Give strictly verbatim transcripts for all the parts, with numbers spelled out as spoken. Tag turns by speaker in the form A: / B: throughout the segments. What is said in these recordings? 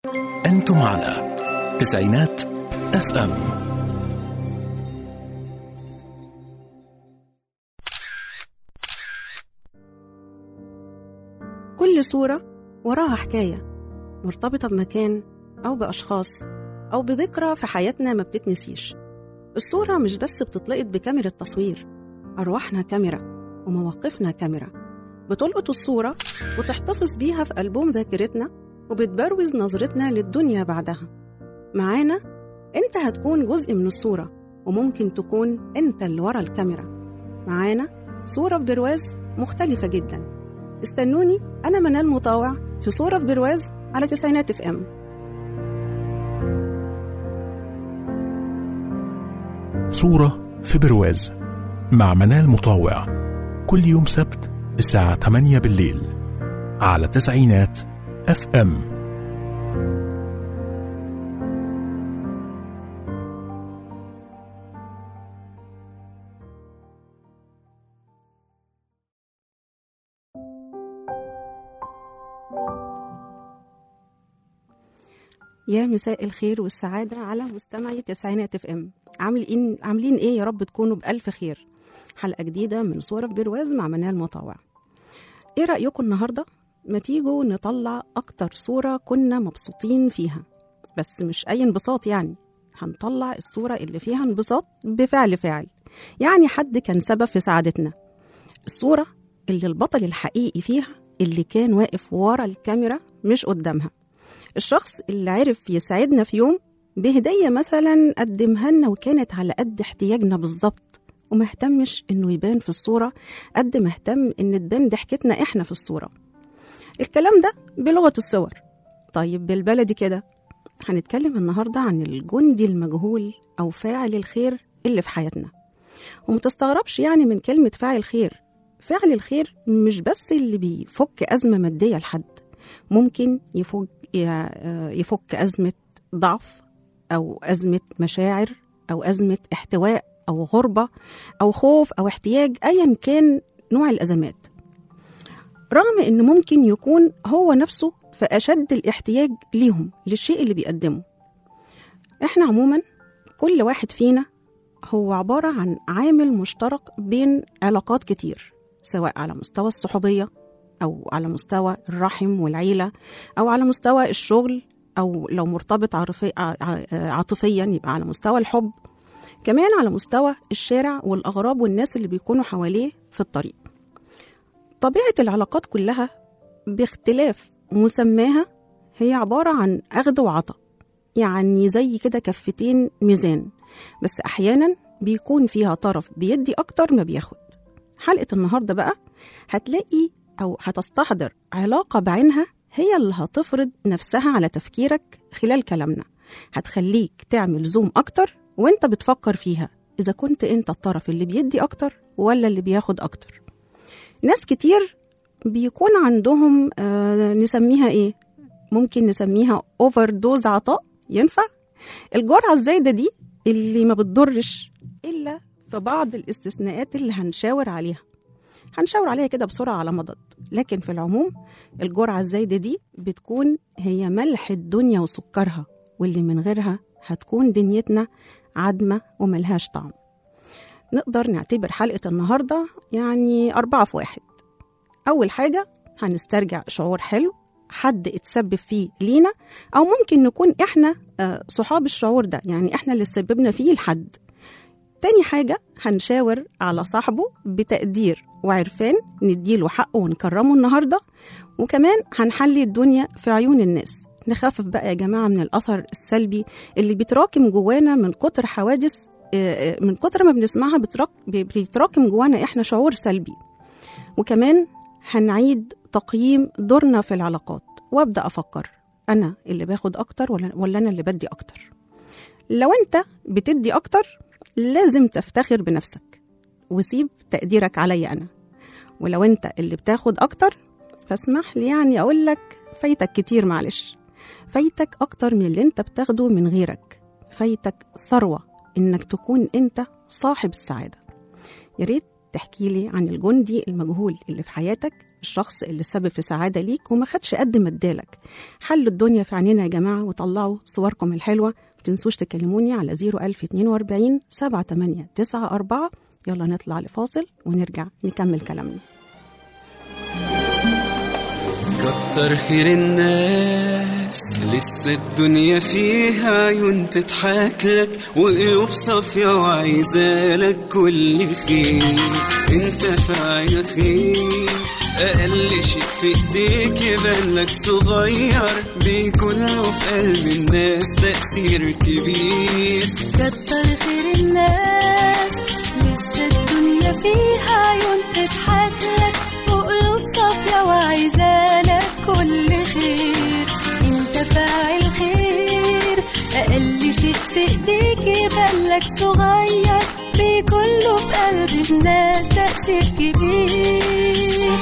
A: أنتم على تسعينات اف ام.
B: كل صورة وراها حكاية مرتبطة بمكان أو بأشخاص أو بذكرى في حياتنا ما بتتنسيش. الصورة مش بس بتتلقط بكاميرا تصوير، أرواحنا كاميرا ومواقفنا كاميرا، بتلقط الصورة وتحتفظ بيها في ألبوم ذاكرتنا وبتبروز نظرتنا للدنيا بعدها. معانا أنت هتكون جزء من الصورة، وممكن تكون أنت اللي ورا الكاميرا. معانا صورة في برواز مختلفة جدا. استنوني، أنا منال مطاوع في صورة في برواز على تسعينات اف ام.
A: صورة في برواز مع منال مطاوع، كل يوم سبت الساعة ثمانية بالليل على تسعينات اف ام.
B: يا مساء الخير والسعادة على مستمعي تسعينات اف ام. عاملين عاملين ايه؟ يا رب تكونوا بألف خير. حلقة جديدة من صورة في برواز مع منال مطاوع. ايه رأيكم النهاردة؟ ما تيجوا نطلع اكتر صورة كنا مبسوطين فيها، بس مش اي انبساط يعني. هنطلع الصورة اللي فيها انبساط بفعل فاعل، يعني حد كان سبب في سعادتنا. الصورة اللي البطل الحقيقي فيها اللي كان واقف ورا الكاميرا مش قدامها. الشخص اللي عرف يسعدنا في يوم بهدية مثلا قدمها لنا وكانت على قد احتياجنا بالظبط، ومهتمش انه يبان في الصورة قد ما اهتم ان تبان ضحكتنا احنا في الصورة. الكلام ده بلغة الصور. طيب بالبلدي كده، هنتكلم النهاردة عن الجندي المجهول او فاعل الخير اللي في حياتنا. ومتستغربش يعني من كلمة فاعل خير. فاعل الخير مش بس اللي بيفك أزمة مادية لحد، ممكن يفك يفك أزمة ضعف أو أزمة مشاعر أو أزمة احتواء أو غربة أو خوف أو احتياج، أيا كان نوع الأزمات، رغم إنه ممكن يكون هو نفسه في أشد الاحتياج ليهم للشيء اللي بيقدمه. إحنا عموما كل واحد فينا هو عبارة عن عامل مشترك بين علاقات كتير، سواء على مستوى الصحوبية أو على مستوى الرحم والعيلة أو على مستوى الشغل، أو لو مرتبط عاطفيا يبقى على مستوى الحب، كمان على مستوى الشارع والأغراب والناس اللي بيكونوا حواليه في الطريق. طبيعة العلاقات كلها باختلاف مسماها هي عبارة عن أخذ وعطاء، يعني زي كده كفتين ميزان، بس أحيانا بيكون فيها طرف بيدي أكتر ما بياخد. حلقة النهاردة بقى هتلاقي أو هتستحضر علاقة بعينها هي اللي هتفرض نفسها على تفكيرك خلال كلامنا، هتخليك تعمل زوم أكتر وانت بتفكر فيها إذا كنت انت الطرف اللي بيدي أكتر ولا اللي بياخد أكتر. ناس كتير بيكون عندهم آه نسميها إيه؟ ممكن نسميها أوفر دوز عطاء. ينفع؟ الجرعة الزايدة دي اللي ما بتضرش إلا في بعض الاستثناءات اللي هنشاور عليها هنشاور عليها كده بسرعة على مضض، لكن في العموم الجرعة الزايدة دي بتكون هي ملح الدنيا وسكرها، واللي من غيرها هتكون دنيتنا عدمة وملهاش طعم. نقدر نعتبر حلقة النهاردة يعني أربعة في واحد. أول حاجة هنسترجع شعور حلو حد اتسبب فيه لينا، أو ممكن نكون إحنا صحاب الشعور ده، يعني إحنا اللي سببنا فيه لحد. تاني حاجة هنشاور على صاحبه بتقدير وعرفان، نديله حقه ونكرمه النهاردة. وكمان هنحلي الدنيا في عيون الناس، نخفف بقى يا جماعة من الأثر السلبي اللي بيتراكم جوانا من كتر حوادث، من كتر ما بنسمعها بيتراكم جوانا إحنا شعور سلبي. وكمان هنعيد تقييم دورنا في العلاقات، وابدأ أفكر أنا اللي باخد أكتر ولا, ولا أنا اللي بدي أكتر. لو أنت بتدي أكتر لازم تفتخر بنفسك وسيب تقديرك علي أنا، ولو أنت اللي بتاخد أكتر فاسمح لي يعني أقول لك فايتك كتير، معلش فايتك أكتر من اللي أنت بتاخده من غيرك. فايتك ثروة إنك تكون أنت صاحب السعادة. يا ريت تحكي لي عن الجندي المجهول اللي في حياتك، الشخص اللي سبب في سعادة ليك وما خدش قد ما ادالك. حلوا الدنيا في عينينا يا جماعة وطلعوا صوركم الحلوة. متنسوش تكلموني على زيرو ألف اتنين وأربعين سبعة تمانية تسعة أربعة. يلا نطلع لفاصل ونرجع نكمل كلامنا.
C: كتر خير الناس لسه الدنيا فيها عيون تضحك لك وقلوب صافية وعايزالك كل خير. انت فاعل خير، اقل شيء في ايديك يبان لك صغير، بيكون له في قلب الناس تأثير كبير.
D: كتر خير الناس لسه الدنيا فيها عيون تضحك لك وقلوب صافية وعايزالك كل خير. انت فاعل خير، اقل شيء في ايديك يبان لك صغير، بيكون له في قلب الناس تأثير كبير.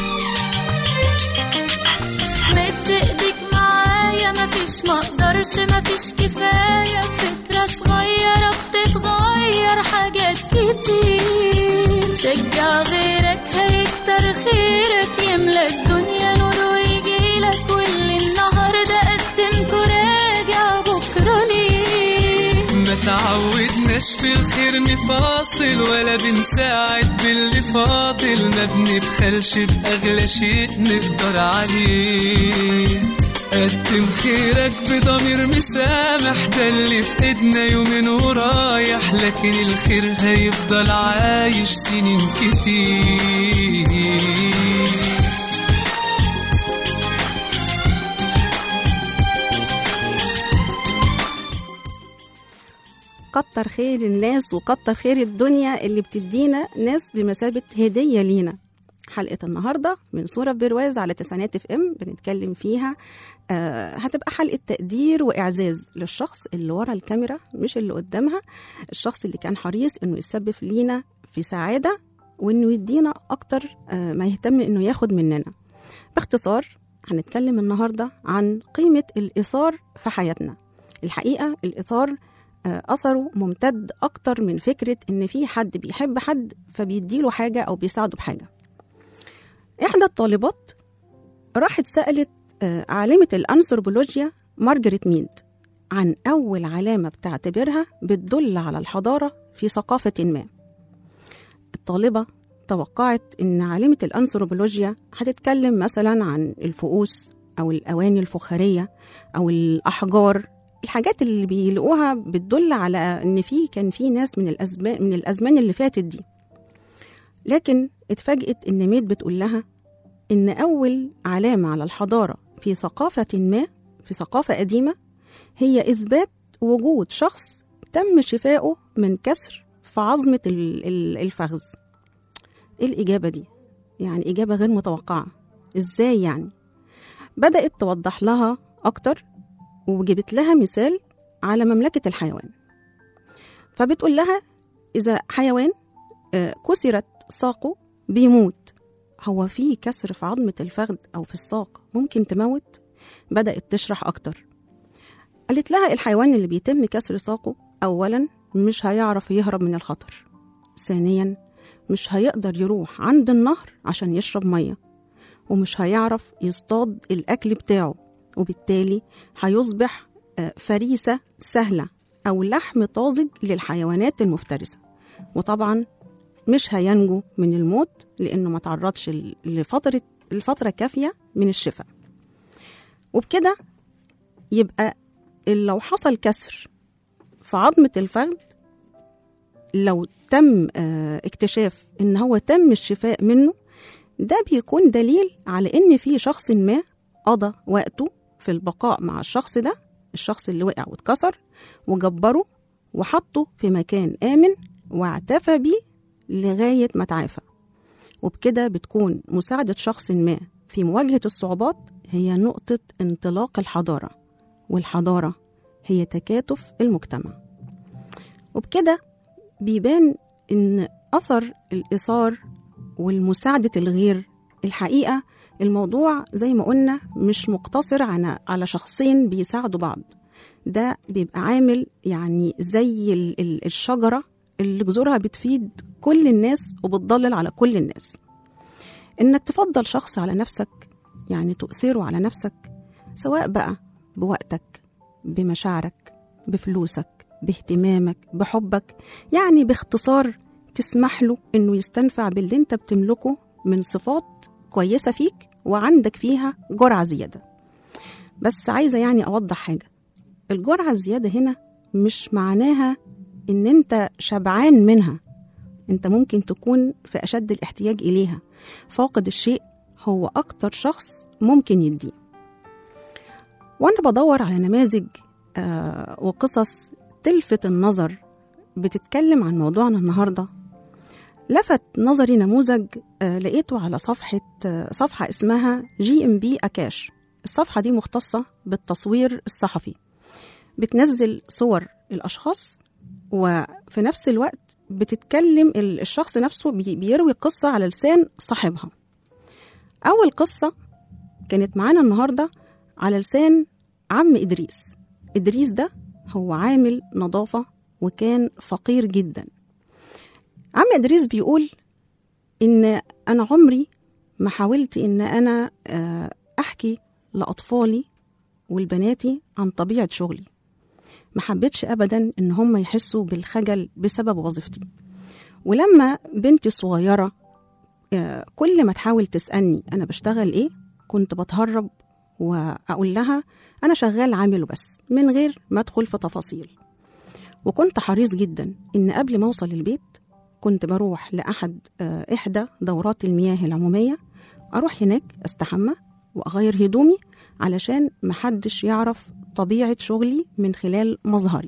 D: مد ايديك معايا، مفيش مقدرش مفيش كفاية، فكرة صغيرة بتتغير حاجات كتير. شجع غيرك هيكتر خيرك، يملى الدنيا نور ويجيلك، واللي النهاردة قدمته راجع بكرة ليه.
C: ما تعودناش في الخير نفاصل ولا بنساعد باللي فاضل، ما بنبخلش بأغلى شيء نقدر عليه. قدم خيرك بضمير مسامح، ده اللي في ايدنا يومين ورايح، لكن الخير هيفضل عايش سنين كتير.
B: كتر خير الناس وكتر خير الدنيا اللي بتدينا ناس بمثابة هدية لينا. حلقة النهاردة من صورة في برواز على تسعينات اف ام بنتكلم فيها آه هتبقى حلقة تقدير وإعزاز للشخص اللي ورا الكاميرا مش اللي قدامها، الشخص اللي كان حريص انه يسبب لينا في سعادة وانه يدينا اكتر آه ما يهتم انه ياخد مننا. باختصار هنتكلم النهاردة عن قيمة الإثار في حياتنا. الحقيقة الإثار آه أثره ممتد أكتر من فكرة إن في حد بيحب حد فبيديله حاجة أو بيساعده بحاجة. إحدى الطالبات راحت سألت آه عالمة الأنثروبولوجيا مارجريت ميد عن أول علامة بتعتبرها بتدل على الحضارة في ثقافة ما. الطالبة توقعت إن عالمة الأنثروبولوجيا هتتكلم مثلا عن الفؤوس أو الأواني الفخارية أو الأحجار، الحاجات اللي بيلاقوها بتدل على إن في كان في ناس من الأزمان من الأزمان اللي فاتت دي. لكن اتفاجئت إن ميد بتقول لها إن أول علامة على الحضارة في ثقافة ما، في ثقافة قديمة، هي إثبات وجود شخص تم شفائه من كسر في عظمة الفخذ. إيه الإجابة دي؟ يعني إجابة غير متوقعة. إزاي يعني؟ بدأت توضح لها أكتر وجبت لها مثال على مملكة الحيوان. فبتقول لها إذا حيوان كسرت ساقه بيموت، هو في كسر في عظمة الفخذ أو في الساق ممكن تموت؟ بدأت تشرح أكتر. قالت لها الحيوان اللي بيتم كسر ساقه أولا مش هيعرف يهرب من الخطر، ثانيا مش هيقدر يروح عند النهر عشان يشرب مية، ومش هيعرف يصطاد الأكل بتاعه، وبالتالي هيصبح فريسة سهلة أو لحم طازج للحيوانات المفترسة، وطبعا مش هينجو من الموت لأنه ما تعرضش لفترة الفترة كافية من الشفاء. وبكده يبقى لو حصل كسر في عظمة الفخذ، لو تم اكتشاف إن هو تم الشفاء منه، ده بيكون دليل على إن في شخص ما قضى وقته في البقاء مع الشخص ده، الشخص اللي وقع واتكسر، وجبره وحطه في مكان آمن واعتفى بيه لغاية ما تعافى. وبكده بتكون مساعدة شخص ما في مواجهة الصعوبات هي نقطة انطلاق الحضارة، والحضارة هي تكاتف المجتمع. وبكده بيبان إن أثر الإيثار والمساعدة الغير، الحقيقة الموضوع زي ما قلنا مش مقتصر على شخصين بيساعدوا بعض، ده بيبقى عامل يعني زي الشجرة اللي جذورها بتفيد كل الناس وبتضلل على كل الناس. إنك تفضل شخص على نفسك، يعني تؤثره على نفسك، سواء بقى بوقتك، بمشاعرك، بفلوسك، باهتمامك، بحبك، يعني باختصار تسمح له إنه يستنفع باللي انت بتملكه من صفات كويسة فيك وعندك فيها جرعة زيادة. بس عايزة يعني أوضح حاجة، الجرعة الزيادة هنا مش معناها إن انت شبعان منها، انت ممكن تكون في أشد الاحتياج إليها. فاقد الشيء هو أكتر شخص ممكن يديه. وأنا بدور على نماذج آه وقصص تلفت النظر بتتكلم عن موضوعنا النهاردة، لفت نظري نموذج آه لقيته على صفحة آه صفحة اسمها جي ام بي أكاش. الصفحة دي مختصة بالتصوير الصحفي، بتنزل صور الأشخاص وفي نفس الوقت بتتكلم الشخص نفسه بيروي قصة على لسان صاحبها. أول قصة كانت معانا النهاردة على لسان عم إدريس. إدريس ده هو عامل نظافة وكان فقير جدا. عم إدريس بيقول إن أنا عمري ما حاولت إن أنا أحكي لأطفالي والبناتي عن طبيعة شغلي، ما حبيتش أبدا إن هم يحسوا بالخجل بسبب وظيفتي. ولما بنتي الصغيرة كل ما تحاول تسألني أنا بشتغل إيه، كنت بتهرب وأقول لها أنا شغال عامل وبس، من غير ما أدخل في تفاصيل. وكنت حريص جدا إن قبل ما أوصل البيت كنت بروح لأحد إحدى دورات المياه العمومية، أروح هناك أستحمى وأغير هدومي علشان محدش يعرف طبيعة شغلي من خلال مظهري.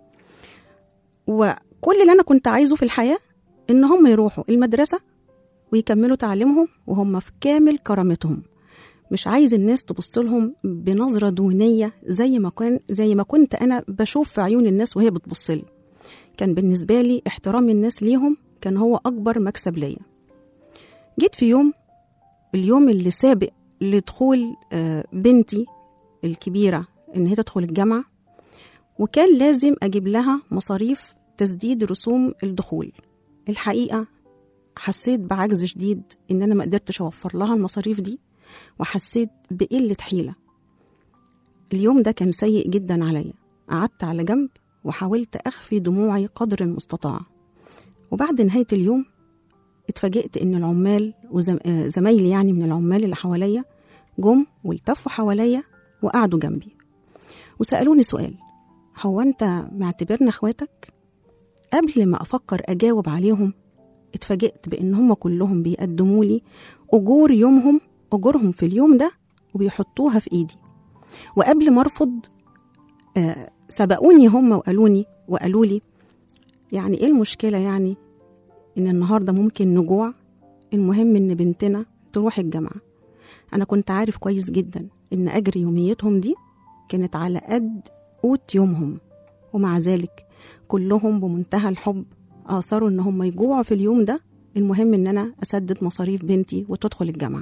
B: وكل اللي أنا كنت عايزه في الحياة إن هم يروحوا المدرسة ويكملوا تعليمهم وهم في كامل كرامتهم. مش عايز الناس تبص لهم بنظرة دونية زي ما كان زي ما كنت أنا بشوف في عيون الناس وهي بتبص لي. كان بالنسبة لي احترام الناس ليهم كان هو أكبر مكسب ليا. جيت في يوم اليوم اللي سابق لدخول بنتي الكبيرة إن هي تدخل الجامعة، وكان لازم أجيب لها مصاريف تسديد رسوم الدخول. الحقيقة حسيت بعجز شديد إن أنا ما قدرتش أوفر لها المصاريف دي، وحسيت بقلة حيلة. اليوم ده كان سيء جدا عليا. قعدت على جنب وحاولت أخفي دموعي قدر المستطاع. وبعد نهاية اليوم اتفاجئت إن العمال وزمايلي يعني من العمال اللي حواليا جم والتفوا حواليا وقعدوا جنبي وسألوني سؤال: هو أنت معتبرنا أخواتك؟ قبل ما أفكر أجاوب عليهم اتفاجئت بأن هم كلهم بيقدموا لي أجور يومهم أجورهم في اليوم ده وبيحطوها في إيدي. وقبل ما أرفض آه سبقوني هم وقالوني وقالوا لي يعني إيه المشكلة، يعني إن النهاردة ممكن نجوع، المهم إن بنتنا تروح الجامعة. أنا كنت عارف كويس جدا إن أجر يوميتهم دي كانت على قد قوت يومهم، ومع ذلك كلهم بمنتهى الحب آثروا إن هم يجوعوا في اليوم ده، المهم إن أنا أسدد مصاريف بنتي وتدخل الجامعة.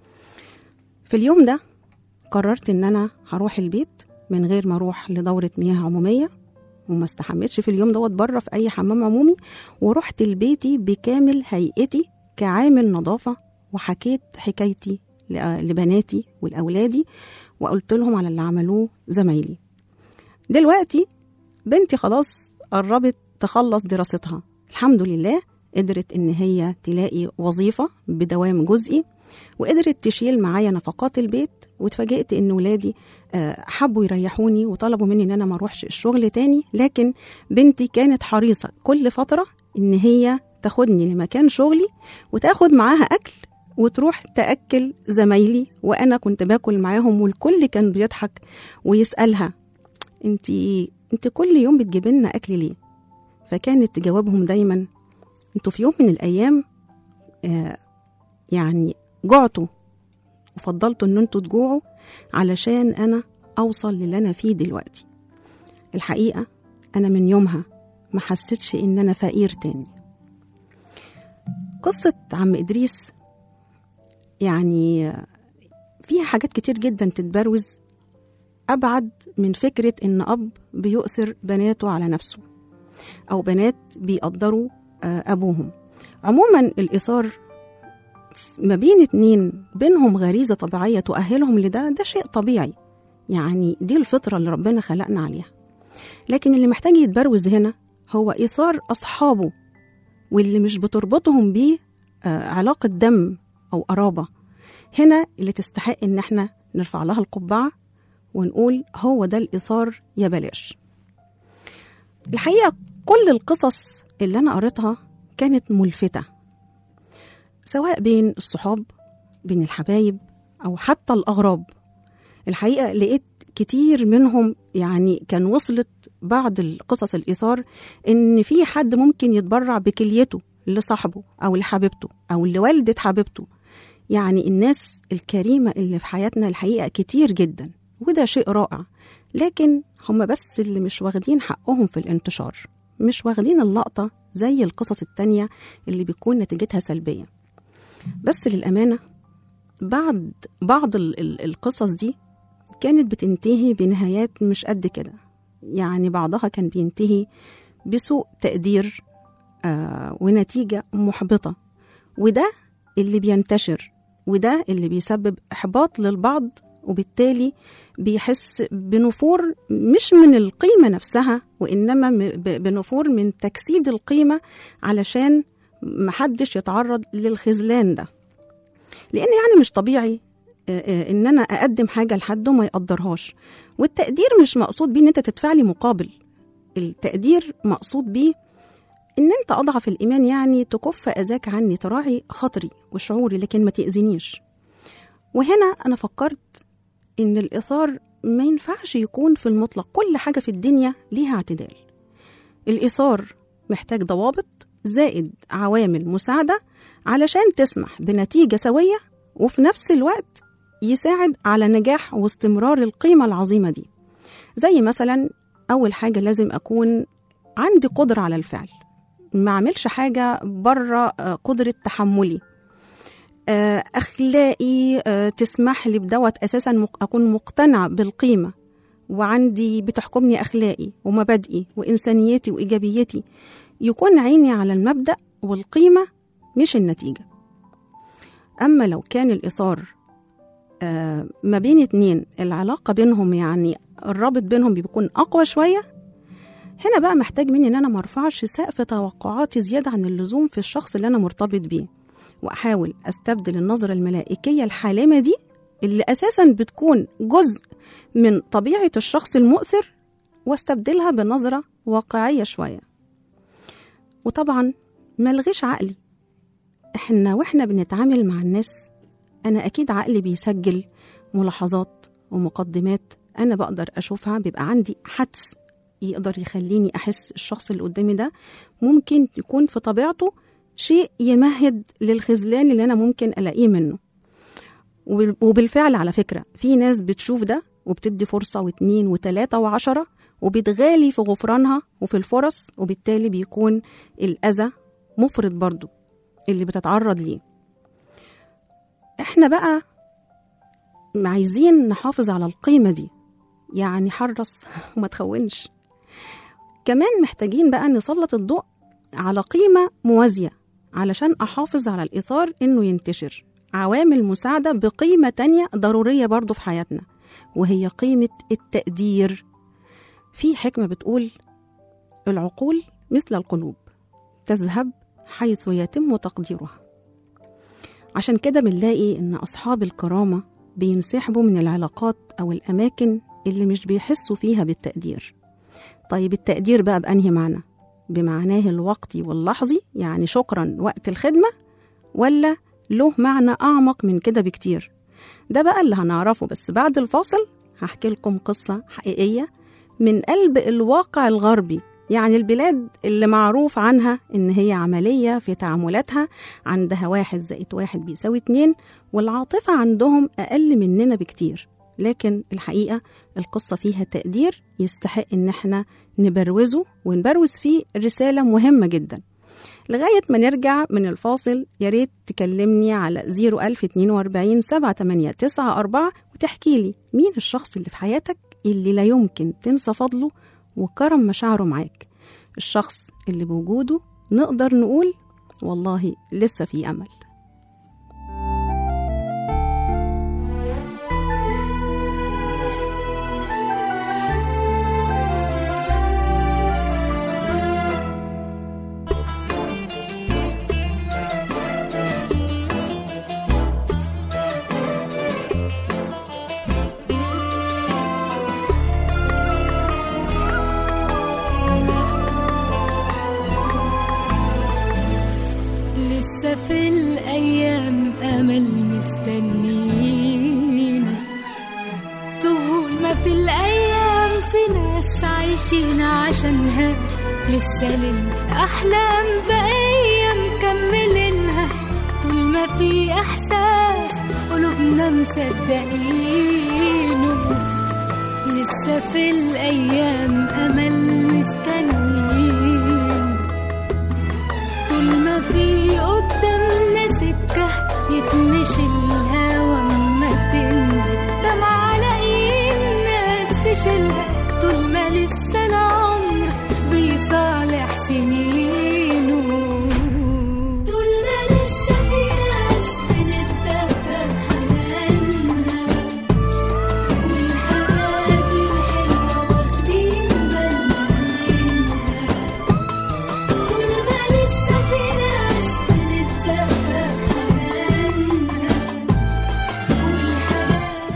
B: في اليوم ده قررت إن أنا هروح البيت من غير ما أروح لدورة مياه عمومية، وما استحمتش في اليوم دوت بره في أي حمام عمومي، ورحت لبيتي بكامل هيئتي كعامل نظافة، وحكيت حكايتي لبناتي والأولادي وقلت لهم على اللي عملوه زمايلي. دلوقتي بنتي خلاص قربت تخلص دراستها، الحمد لله قدرت إن هي تلاقي وظيفة بدوام جزئي، وقدرت تشيل معايا نفقات البيت. واتفاجئت إن ولادي حبوا يريحوني وطلبوا مني إن أنا ما أروحش الشغل تاني، لكن بنتي كانت حريصة كل فترة إن هي تاخدني لمكان شغلي وتاخد معاها أكل وتروح تأكل زمايلي، وأنا كنت باكل معاهم، والكل كان بيضحك ويسألها انتي انتي كل يوم بتجيبي لنا أكل ليه؟ فكانت جوابهم دايما انتوا في يوم من الأيام آه يعني جعتوا وفضلتوا ان انتوا تجوعوا علشان أنا أوصل للي أنا فيه دلوقتي. الحقيقة أنا من يومها ما حسيتش إن أنا فقير تاني. قصة عم إدريس يعني فيها حاجات كتير جدا تتبروز أبعد من فكرة إن أب بيؤثر بناته على نفسه. أو بنات بيقدروا أبوهم. عموما الإيثار ما بين اتنين بينهم غريزة طبيعية تؤهلهم لده، ده شيء طبيعي، يعني دي الفطرة اللي ربنا خلقنا عليها. لكن اللي محتاج يتبروز هنا هو إيثار أصحابه واللي مش بتربطهم بيه علاقة دم أو قرابة. هنا اللي تستحق إن احنا نرفع لها القبعة ونقول هو ده الإيثار يا بلاش. الحقيقة كل القصص اللي أنا قريتها كانت ملفتة، سواء بين الصحاب، بين الحبايب، أو حتى الأغراب. الحقيقة لقيت كتير منهم يعني كان وصلت بعض القصص الإيثار إن في حد ممكن يتبرع بكليته لصاحبه أو لحبيبته أو لوالدة حبيبته. يعني الناس الكريمة اللي في حياتنا الحقيقة كتير جدا، وده شيء رائع، لكن هم بس اللي مش واخدين حقهم في الانتشار، مش واخدين اللقطة زي القصص التانية اللي بيكون نتيجتها سلبية. بس للأمانة بعد بعض ال- ال- القصص دي كانت بتنتهي بنهايات مش قد كده. يعني بعضها كان بينتهي بسوء تقدير آه ونتيجة محبطة، وده اللي بينتشر، وده اللي بيسبب إحباط للبعض، وبالتالي بيحس بنفور مش من القيمة نفسها، وإنما بنفور من تجسيد القيمة علشان محدش يتعرض للخذلان ده. لأن يعني مش طبيعي إن أنا أقدم حاجة لحد وما يقدرهاش. والتقدير مش مقصود بيه إن أنت تدفع لي مقابل، التقدير مقصود بيه إن أنت أضعف الإيمان، يعني تكف أذاك عني، تراعي خاطري وشعوري لكن ما تأذينيش. وهنا أنا فكرت إن الإيثار ما ينفعش يكون في المطلق، كل حاجة في الدنيا ليها اعتدال. الإيثار محتاج ضوابط زائد عوامل مساعدة علشان تسمح بنتيجة سوية، وفي نفس الوقت يساعد على نجاح واستمرار القيمة العظيمة دي. زي مثلا أول حاجة لازم أكون عندي قدرة على الفعل، ما أعملش حاجة بره قدرة تحملي، أخلاقي تسمح لي بدوت أساسا أكون مقتنعة بالقيمة، وعندي بتحكمني أخلاقي ومبادئي وإنسانيتي وإيجابيتي، يكون عيني على المبدأ والقيمة مش النتيجة. أما لو كان الإيثار ما بين اتنين العلاقة بينهم يعني الرابط بينهم بيكون أقوى شوية، هنا بقى محتاج مني إن أنا مرفعش سقف توقعاتي زيادة عن اللزوم في الشخص اللي أنا مرتبط بيه، وأحاول أستبدل النظرة الملائكية الحالمة دي اللي أساساً بتكون جزء من طبيعة الشخص المؤثر، واستبدلها بنظرة واقعية شوية. وطبعاً ملغيش عقلي. إحنا وإحنا بنتعامل مع الناس أنا أكيد عقلي بيسجل ملاحظات ومقدمات أنا بقدر أشوفها، بيبقى عندي حدس يقدر يخليني أحس الشخص اللي قدامي ده ممكن يكون في طبيعته شيء يمهد للخذلان اللي أنا ممكن ألاقيه منه. وبالفعل على فكرة في ناس بتشوف ده وبتدي فرصة واثنين وثلاثة وعشرة وبتغالي في غفرانها وفي الفرص، وبالتالي بيكون الأذى مفرط برضو اللي بتتعرض ليه. احنا بقى عايزين نحافظ على القيمة دي، يعني حرص وما تخونش. كمان محتاجين بقى نسلط الضوء على قيمة موازية علشان أحافظ على الإيثار إنه ينتشر، عوامل مساعدة بقيمة تانية ضرورية برضو في حياتنا، وهي قيمة التقدير. في حكمة بتقول العقول مثل القلوب تذهب حيث يتم تقديرها. عشان كده بنلاقي إن أصحاب الكرامة بينسحبوا من العلاقات أو الأماكن اللي مش بيحسوا فيها بالتقدير. طيب التقدير بقى بأنهي معنى؟ بمعناه الوقتي واللحظي، يعني شكرا وقت الخدمة، ولا له معنى أعمق من كده بكتير؟ ده بقى اللي هنعرفه، بس بعد الفاصل هحكي لكم قصة حقيقية من قلب الواقع الغربي، يعني البلاد اللي معروف عنها إن هي عملية في تعاملاتها، عندها واحد زائد واحد بيساوي اتنين، والعاطفة عندهم أقل مننا بكتير. لكن الحقيقة القصة فيها تقدير يستحق إن احنا نبروزه ونبروز فيه رسالة مهمة جدا. لغاية ما نرجع من الفاصل ياريت تكلمني على زيرو ألف اتنين واربعين سبعة تمانية تسعة أربعة وتحكي لي مين الشخص اللي في حياتك اللي لا يمكن تنسى فضله وكرم مشاعره معاك، الشخص اللي بوجوده نقدر نقول والله لسه في أمل.
D: في الأيام أمل مستنين، طول ما في الأيام في ناس عايشين عشانها، لسه للأحلام بقية مكملينها، طول ما في إحساس قلوبنا مصدقينه، لسه في الأيام أمل مستنين، طول ما في قدامنا سكة يتمشي الهوا ما تنزل، دمعة لاقيين ناس تشيلها، طول ما لسه العمر بيصالح سنينه، طول ما لسه في ناس بنتدفى بحنانها، والحاجات الحلوة واخدين بالنا منها، طول ما لسه في ناس بنتدفى بحنانها، والحاجات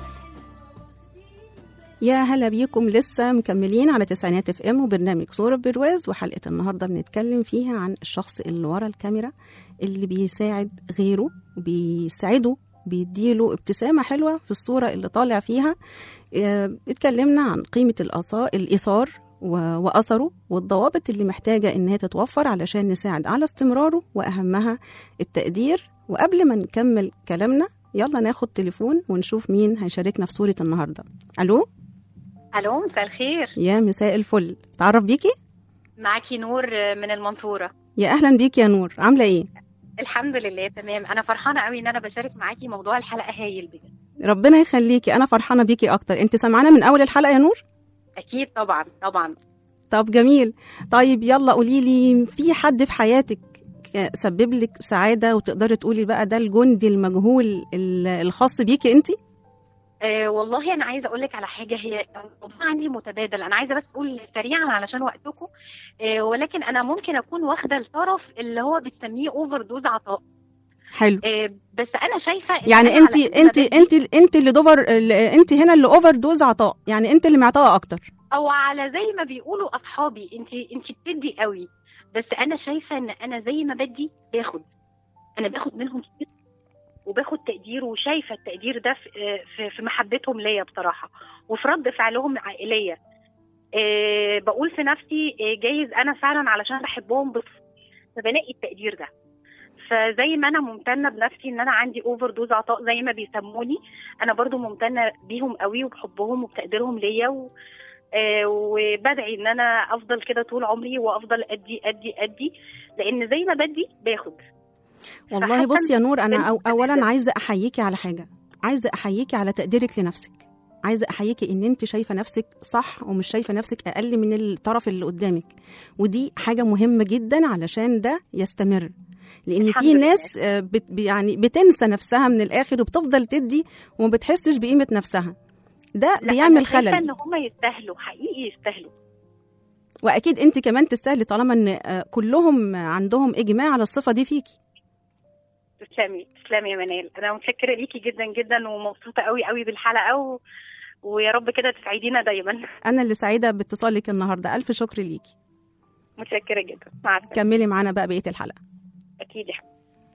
B: يا هلا بيكم، لسه مكملين على تسعينات اف ام وبرنامج صورة برواز. وحلقة النهاردة بنتكلم فيها عن الشخص اللي ورا الكاميرا اللي بيساعد غيره، بيساعده، بيديله ابتسامة حلوة في الصورة اللي طالع فيها. اه اتكلمنا عن قيمة الإيثار وأثره والضوابط اللي محتاجة إنها تتوفر علشان نساعد على استمراره، وأهمها التقدير. وقبل ما نكمل كلامنا يلا ناخد تليفون ونشوف مين هيشاركنا في صورة النهاردة. ألو.
E: الو، مساء الخير.
B: يا مساء الفل، تعرف بيكي؟
E: معاكي نور من المنصورة.
B: يا أهلا بيكي يا نور، عاملة إيه؟
E: الحمد لله تمام. أنا فرحانة قوي إن أنا بشارك معاكي، موضوع الحلقة هايل بجد.
B: ربنا يخليكي، أنا فرحانة بيكي أكتر. أنت سمعنا من أول الحلقة يا نور؟
E: أكيد طبعا طبعا.
B: طب جميل. طيب يلا قوليلي، في حد في حياتك سبب لك سعادة وتقدري تقولي بقى ده الجندي المجهول الخاص بيكي أنت؟
E: أه والله أنا عايزة أقولك على حاجة، هي الموضوع عندي متبادل. أنا عايزة بس أقول سريعا علشان وقتكم، أه ولكن أنا ممكن أكون واخدة الطرف اللي هو بتسميه أوفر دوز عطاء.
B: حلو.
E: أه بس أنا شايفة
B: يعني أنت أنت أنت أنت اللي دوفر، أنت هنا اللي أوفر دوز عطاء، يعني أنت اللي معطاءة أكتر،
E: أو على زي ما بيقولوا أصحابي أنت أنت بتدي قوي، بس أنا شايفة إن أنا زي ما بدي باخد، أنا باخد منهم كتير وباخد تقدير، وشايفه التقدير ده في في محبتهم ليا بصراحه، وفي رد فعلهم عائليه. أه بقول في نفسي أه جايز انا فعلا علشان بحبهم بس فبلاقي التقدير ده. فزي ما انا ممتنه بنفسي ان انا عندي اوفر دوز عطاء زي ما بيسموني، انا برضو ممتنه بيهم قوي وبحبهم وبتقديرهم ليا، و أه وبدعي ان انا افضل كده طول عمري، وافضل ادي ادي ادي لان زي ما بدي باخد.
B: والله بص يا نور، أنا أو أولا عايزة أحييكي على حاجة، عايزة أحييكي على تقديرك لنفسك، عايزة أحييكي إن أنت شايفة نفسك صح ومش شايفة نفسك أقل من الطرف اللي قدامك، ودي حاجة مهمة جدا علشان ده يستمر. لأن في ناس بت يعني بتنسى نفسها من الآخر وبتفضل تدي وما بتحسش بقيمة نفسها، ده بيعمل خلل.
E: أنا شايفة إن هم يستاهلوا، حقيقي يستاهلوا،
B: وأكيد أنت كمان تستاهلي طالما إن كلهم عندهم إجماع على الصفة دي فيكي.
E: تسلمي تسلمي يا منال، انا متشكره ليكي جدا جدا ومبسوطه قوي قوي بالحلقه، و... ويا رب كده تسعدينا دايما.
B: انا اللي سعيده باتصالك النهارده، الف شكر ليكي.
E: متشكره جدا، مع السلامه.
B: كملي معانا بقى بقيه الحلقه.
E: اكيد يا حبيبي.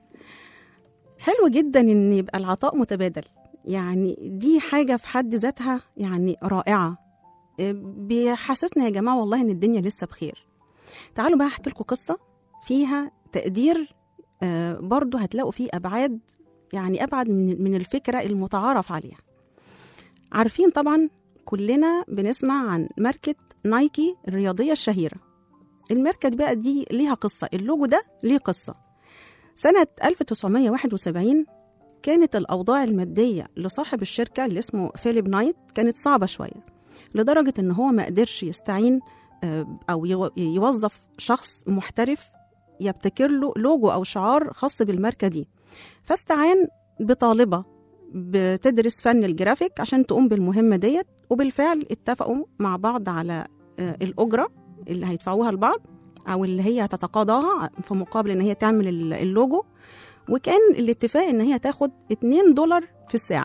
B: حلو جدا ان يبقى العطاء متبادل، يعني دي حاجه في حد ذاتها يعني رائعه، بيحسسنا يا جماعه والله ان الدنيا لسه بخير. تعالوا بقى احكي لكم قصه فيها تقدير، آه برضو هتلاقوا فيه أبعاد، يعني أبعد من, من الفكرة المتعارف عليها. عارفين طبعا كلنا بنسمع عن ماركة نايكي الرياضية الشهيرة. الماركة دي بقى دي ليها قصة، اللوجو ده ليه قصة. سنة ألف وتسعمية واحد وسبعين كانت الأوضاع المادية لصاحب الشركة اللي اسمه فيليب نايت كانت صعبة شوية، لدرجة إن هو ما قدرش يستعين أو يوظف شخص محترف يبتكر له لوجو أو شعار خاص بالماركة دي. فاستعان بطالبة بتدرس فن الجرافيك عشان تقوم بالمهمة ديت، وبالفعل اتفقوا مع بعض على الأجرة اللي هيدفعوها لبعض أو اللي هي هتتقاضاها في مقابل إن هي تعمل اللوجو. وكان الاتفاق إن هي تاخد اتنين دولار في الساعة.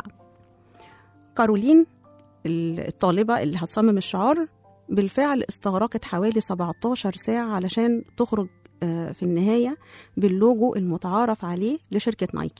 B: كارولين الطالبة اللي هتصمم الشعار بالفعل استغرقت حوالي سبعتاشر ساعة علشان تخرج في النهاية باللوجو المتعارف عليه لشركة نايكي،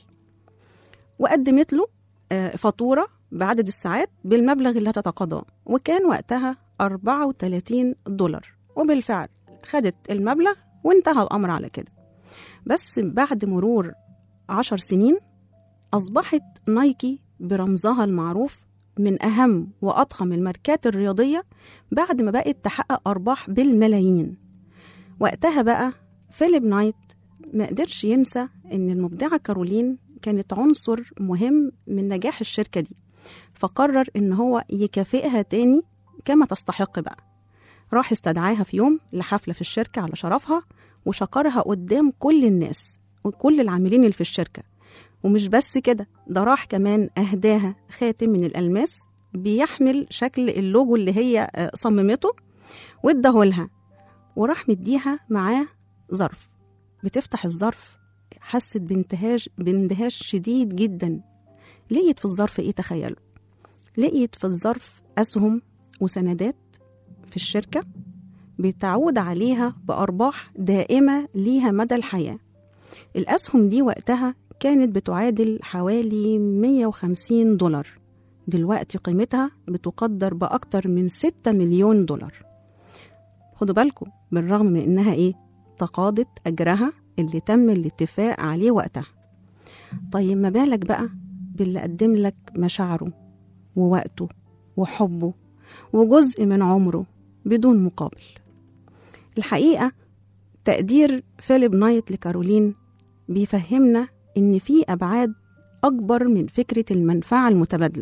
B: وقدمت له فاتورة بعدد الساعات بالمبلغ اللي هتتقاضاه، وكان وقتها أربعة وثلاثين دولار. وبالفعل خدت المبلغ وانتهى الأمر على كده. بس بعد مرور عشر سنين أصبحت نايكي برمزها المعروف من أهم وأضخم الماركات الرياضية بعد ما بقت تحقق أرباح بالملايين. وقتها بقى فيليب نايت ما قدرش ينسى إن المبدعة كارولين كانت عنصر مهم من نجاح الشركة دي، فقرر إن هو يكافئها تاني كما تستحق بقى. راح استدعاها في يوم لحفلة في الشركة على شرفها، وشكرها قدام كل الناس وكل العاملين اللي في الشركة. ومش بس كده، ده راح كمان أهداها خاتم من الألماس بيحمل شكل اللوجو اللي هي صممته واداهولها، وراح مديها معاه ظرف. بتفتح الظرف حست بانتهاج باندهاش شديد جدا. لقيت في الظرف ايه؟ تخيلوا، لقيت في الظرف أسهم وسندات في الشركة بتعود عليها بأرباح دائمة ليها مدى الحياة. الأسهم دي وقتها كانت بتعادل حوالي مية وخمسين دولار، دلوقتي قيمتها بتقدر بأكتر من ستة مليون دولار. خدوا بالكم، بالرغم من إنها إيه؟ تقاضت أجرها اللي تم الاتفاق عليه وقتها. طيب ما بالك بقى باللي قدم لك مشاعره ووقته وحبه وجزء من عمره بدون مقابل. الحقيقة تقدير فيليب نايت لكارولين بيفهمنا إن في أبعاد أكبر من فكرة المنفعة المتبادلة.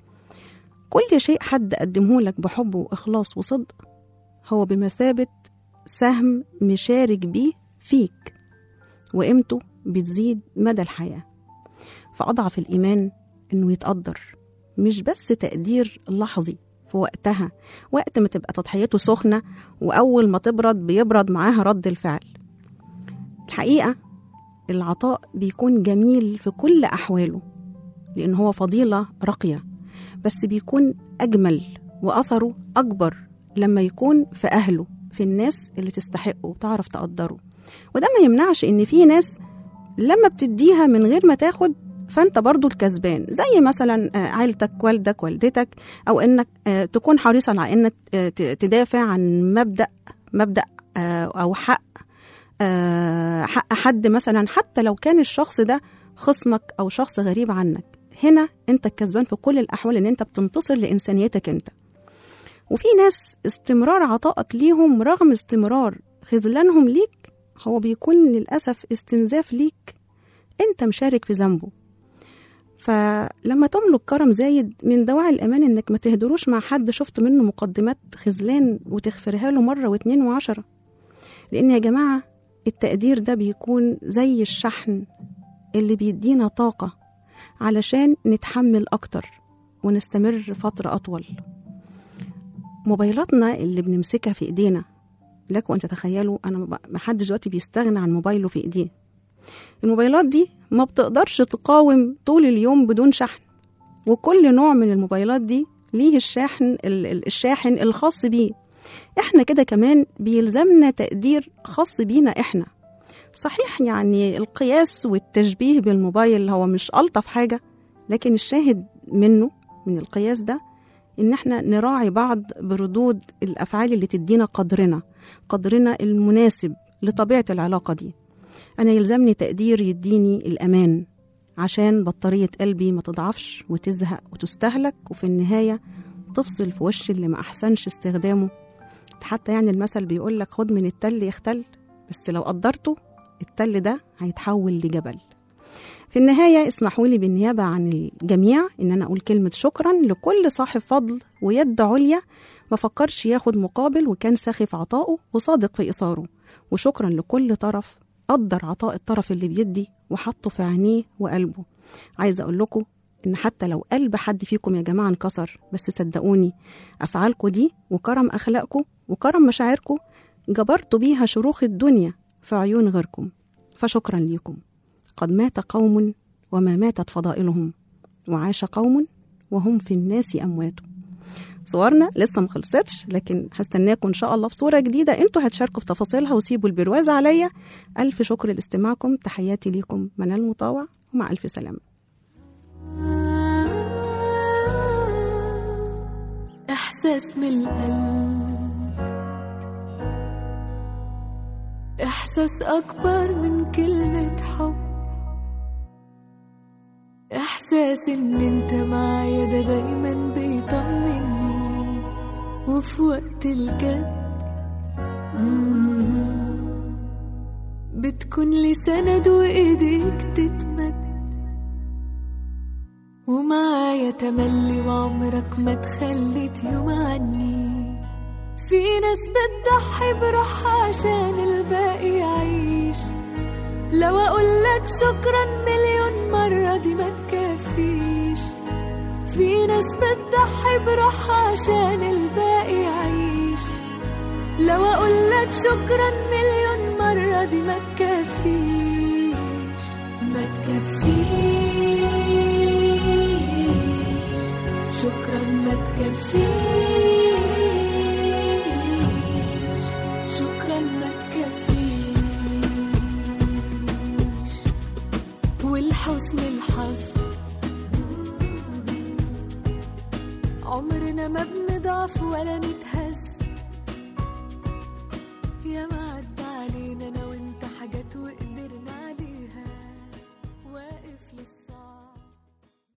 B: كل شيء حد قدمه لك بحب وإخلاص وصدق هو بمثابة سهم مشارك بيه فيك، وقيمته بتزيد مدى الحياة. فأضعف الإيمان إنه يتقدر، مش بس تقدير لحظي في وقتها، وقت ما تبقى تضحيته سخنة وأول ما تبرد بيبرد معاها رد الفعل. الحقيقة العطاء بيكون جميل في كل أحواله، لأن هو فضيلة راقية، بس بيكون أجمل وأثره أكبر لما يكون في أهله، في الناس اللي تستحقه وتعرف تقدره. وده ما يمنعش إن في ناس لما بتديها من غير ما تاخد فأنت برضو الكسبان، زي مثلا عائلتك، والدك، والدتك، أو إنك تكون حريصا على إنك تدافع عن مبدأ مبدأ أو حق حق حد مثلا، حتى لو كان الشخص ده خصمك أو شخص غريب عنك. هنا أنت الكسبان في كل الأحوال، إن أنت بتنتصر لإنسانيتك أنت. وفي ناس استمرار عطائك ليهم رغم استمرار خذلانهم ليك هو بيكون للأسف استنزاف ليك، أنت مشارك في ذنبه. فلما تملك كرم زايد من دواعي الأمان إنك ما تهدروش مع حد شفت منه مقدمات خذلان وتغفرها له مرة واثنين وعشرة. لأن يا جماعة التقدير ده بيكون زي الشحن اللي بيدينا طاقة علشان نتحمل أكتر ونستمر فترة أطول. موبايلاتنا اللي بنمسكها في إيدينا، لكم أن تتخيلوا أنا محدش دلوقتي بيستغنى عن موبايله في إيديه. الموبايلات دي ما بتقدرش تقاوم طول اليوم بدون شحن، وكل نوع من الموبايلات دي ليه الشاحن الشاحن الخاص بيه. احنا كده كمان بيلزمنا تقدير خاص بينا احنا. صحيح يعني القياس والتشبيه بالموبايل هو مش ألطف حاجة، لكن الشاهد منه من القياس ده إن احنا نراعي بعض بردود الأفعال اللي تدينا قدرنا قدرنا المناسب لطبيعة العلاقة دي. أنا يلزمني تقدير يديني الأمان عشان بطارية قلبي ما تضعفش وتزهق وتستهلك، وفي النهاية تفصل في وش اللي ما أحسنش استخدامه. حتى يعني المثل بيقول لك خد من التل يختل، بس لو قدرته التل ده هيتحول لجبل. في النهاية اسمحوا لي بالنيابة عن الجميع إن أنا أقول كلمة شكرا لكل صاحب فضل ويد عليا ما فكرش ياخد مقابل وكان ساخي في عطائه وصادق في إثاره. وشكرا لكل طرف قدر عطاء الطرف اللي بيدي وحطه في عينيه وقلبه. عايزة أقول لكم إن حتى لو قلب حد فيكم يا جماعة انكسر، بس صدقوني أفعالكم دي وكرم أخلاقكم وكرم مشاعركم جبرتوا بيها شروخ الدنيا في عيون غيركم. فشكرا ليكم. قد مات قوم وما ماتت فضائلهم، وعاش قوم وهم في الناس أموات. صورنا لسه مخلصتش، لكن هستناكم إن شاء الله في صورة جديدة انتوا هتشاركوا في تفاصيلها وسيبوا البرواز عليا. ألف شكر لاستماعكم. تحياتي ليكم منال مطاوع، ومع ألف سلامة.
D: إحساس من القلب، إحساس أكبر من كلمة حب، إحساس إن أنت معايا ده دايما بيطمني، وفي وقت الجد بتكون لي سند وإيديك تتمد، ومعايا تملي وعمرك ما تخليت يوم عني. في ناس بتضحي بروحها عشان الباقي يعيش، لو أقولك شكرا مليون مرة دي ما تكفيش. في ناس بتضحي بروحها عشان الباقي يعيش، لو أقولك شكرا مليون مرة دي ما تكفيش. ما تكفيش شكرا، ما تكفيش شكرا، ما تكفيش. والحسن الحظ عمرنا ما بنضعف ولا نتهز، يا ما عدى علينا انا وانت حاجات وقنا